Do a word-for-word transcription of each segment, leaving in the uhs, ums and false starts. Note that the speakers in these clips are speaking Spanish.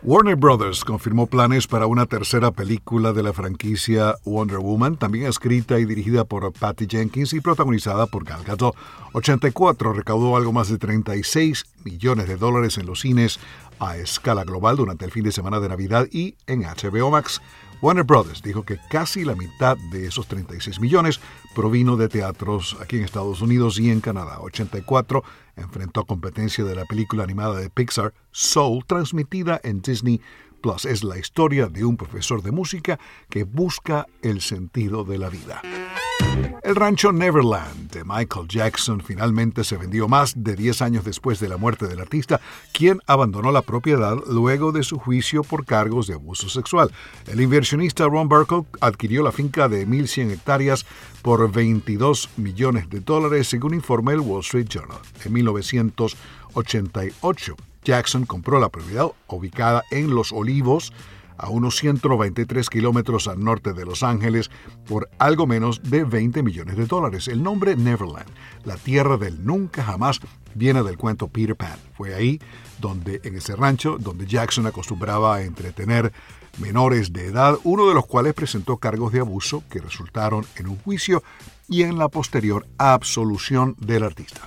Warner Brothers confirmó planes para una tercera película de la franquicia Wonder Woman, también escrita y dirigida por Patty Jenkins y protagonizada por Gal Gadot. ochenta y cuatro recaudó algo más de treinta y seis millones de dólares en los cines a escala global durante el fin de semana de Navidad y en H B O Max. Warner Brothers dijo que casi la mitad de esos treinta y seis millones provino de teatros aquí en Estados Unidos y en Canadá. ochenta y cuatro enfrentó competencia de la película animada de Pixar, Soul, transmitida en Disney Plus. Es la historia de un profesor de música que busca el sentido de la vida. El rancho Neverland de Michael Jackson finalmente se vendió más de diez años después de la muerte del artista, quien abandonó la propiedad luego de su juicio por cargos de abuso sexual. El inversionista Ron Burkle adquirió la finca de mil cien hectáreas por veintidós millones de dólares, según informa el Wall Street Journal. En mil novecientos ochenta y ocho, Jackson compró la propiedad ubicada en Los Olivos, a unos ciento noventa y tres kilómetros al norte de Los Ángeles, por algo menos de veinte millones de dólares. El nombre Neverland, la tierra del nunca jamás, viene del cuento Peter Pan. Fue ahí, donde, en ese rancho, donde Jackson acostumbraba a entretener menores de edad, uno de los cuales presentó cargos de abuso que resultaron en un juicio y en la posterior absolución del artista.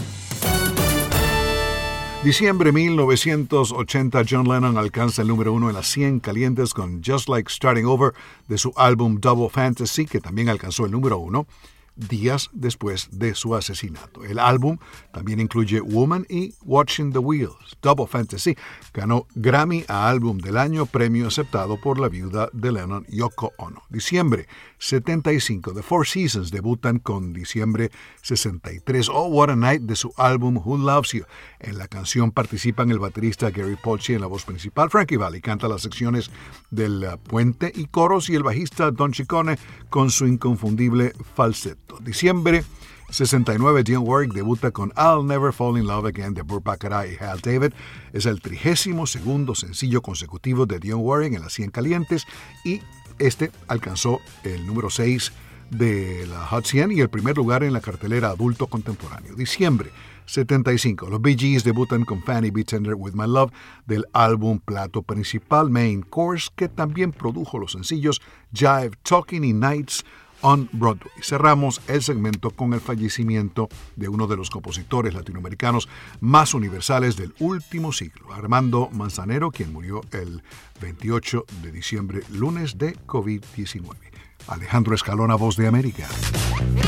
Diciembre mil novecientos ochenta, John Lennon alcanza el número uno en las cien calientes con Just Like Starting Over de su álbum Double Fantasy, que también alcanzó el número uno días después de su asesinato. El álbum también incluye Woman y Watching the Wheels. Double Fantasy ganó Grammy a Álbum del Año, premio aceptado por la viuda de Lennon, Yoko Ono. Diciembre setenta y cinco, The Four Seasons debutan con Diciembre sesenta y tres, Oh What a Night de su álbum Who Loves You. En la canción participan el baterista Gary Polchi en la voz principal, Frankie Valli canta las secciones del uh, puente y coros y el bajista Don Ciccone con su inconfundible falsetto. Diciembre sesenta y nueve, Dionne Warwick debuta con I'll Never Fall in Love Again de Burt Bacharach y Hal David. Es el trigésimo segundo sencillo consecutivo de Dionne Warwick en las cien calientes y este alcanzó el número seis de la Hot cien y el primer lugar en la cartelera adulto contemporáneo. Diciembre setenta y cinco, los Bee Gees debutan con Fanny Be Tender With My Love del álbum plato principal Main Course, que también produjo los sencillos Jive, Talking y Nights on Broadway. Cerramos el segmento con el fallecimiento de uno de los compositores latinoamericanos más universales del último siglo, Armando Manzanero, quien murió el veintiocho de diciembre, lunes de covid diecinueve. Alejandro Escalona, Voz de América.